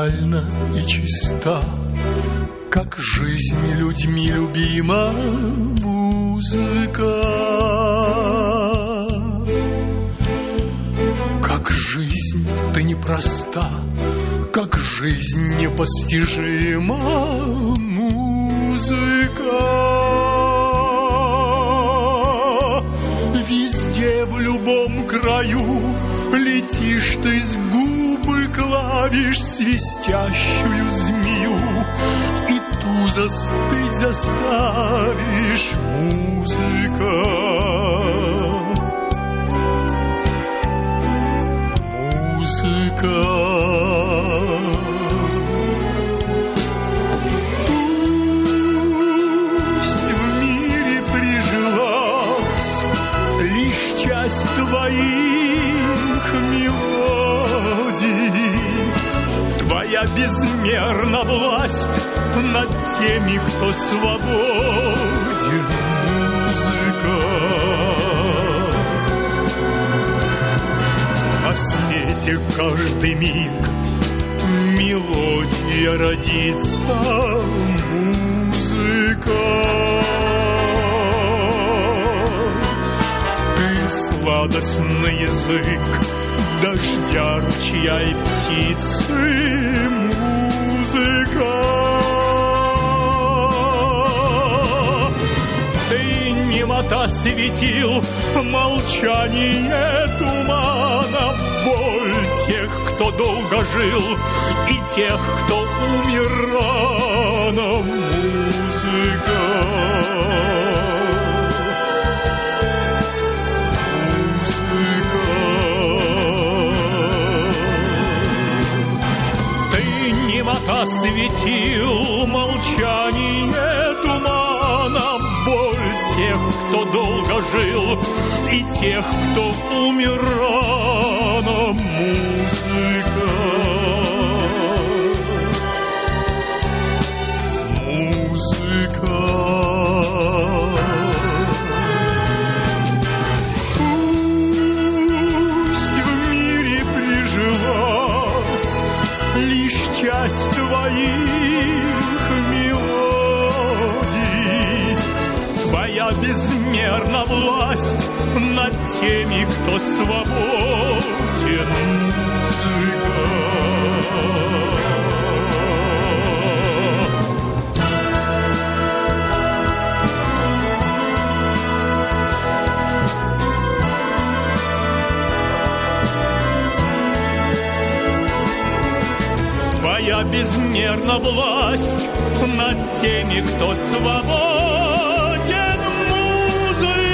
реальна и чиста, как жизнь людьми любима музыка. Как жизнь ты непроста, как жизнь непостижима музыка. Везде, в любом краю летишь ты с губы клавиш свистящую змею, и ту застыть заставишь, музыка. Музыка. Пусть в мире прижилась лишь часть твоих мелодий, твоя безмерна власть над теми, кто свободен, музыка. На свете каждый миг мелодия родится, музыка. Ты сладостный язык дождя, ручья и птицы, музыка. Ты немота светил, молчание тумана, боль тех, кто долго жил, и тех, кто умер рано, музыка. Немота светил, молчание тумана, боль тех, кто долго жил, и тех, кто умер рано, музыка. Музыка. Пусть в мире прижилась лишь часть твоих мелодий, твоя безмерна власть над теми, кто свободен, музыка. Твоя безмерна власть над теми, кто свободен, музыка.